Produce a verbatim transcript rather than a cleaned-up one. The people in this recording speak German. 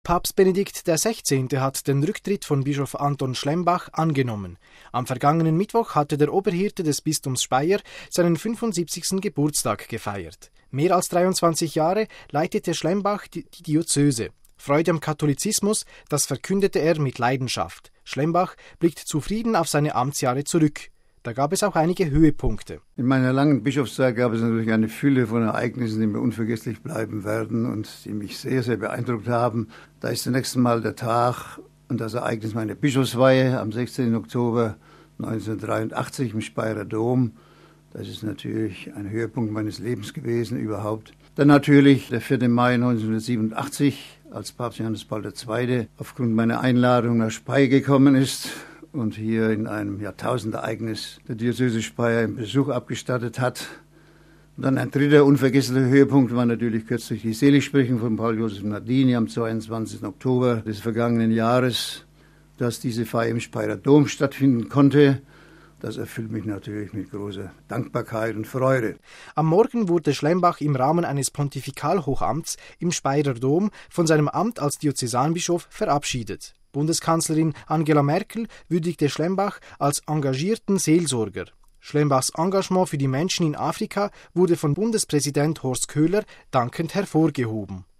Papst Benedikt der Sechzehnte hat den Rücktritt von Bischof Anton Schlembach angenommen. Am vergangenen Mittwoch hatte der Oberhirte des Bistums Speyer seinen fünfundsiebzigsten Geburtstag gefeiert. Mehr als dreiundzwanzig Jahre leitete Schlembach die Diözese. Freude am Katholizismus, das verkündete er mit Leidenschaft. Schlembach blickt zufrieden auf seine Amtsjahre zurück. Da gab es auch einige Höhepunkte. In meiner langen Bischofszeit gab es natürlich eine Fülle von Ereignissen, die mir unvergesslich bleiben werden und die mich sehr, sehr beeindruckt haben. Da ist zunächst einmal der Tag und das Ereignis meiner Bischofsweihe am sechzehnten Oktober neunzehnhundertdreiundachtzig im Speyerer Dom. Das ist natürlich ein Höhepunkt meines Lebens gewesen überhaupt. Dann natürlich der vierte Mai neunzehnhundertsiebenundachtzig, als Papst Johannes Paul der Zweite aufgrund meiner Einladung nach Speyer gekommen ist und hier in einem Jahrtausendereignis der Diözese Speyer einen Besuch abgestattet hat. Und dann ein dritter unvergessener Höhepunkt war natürlich kürzlich die Seligsprechung von Paul Joseph Nardini am zweiundzwanzigsten Oktober des vergangenen Jahres, dass diese Feier im Speyerer Dom stattfinden konnte. Das erfüllt mich natürlich mit großer Dankbarkeit und Freude. Am Morgen wurde Schlembach im Rahmen eines Pontifikalhochamts im Speyerer Dom von seinem Amt als Diözesanbischof verabschiedet. Bundeskanzlerin Angela Merkel würdigte Schlembach als engagierten Seelsorger. Schlembachs Engagement für die Menschen in Afrika wurde von Bundespräsident Horst Köhler dankend hervorgehoben.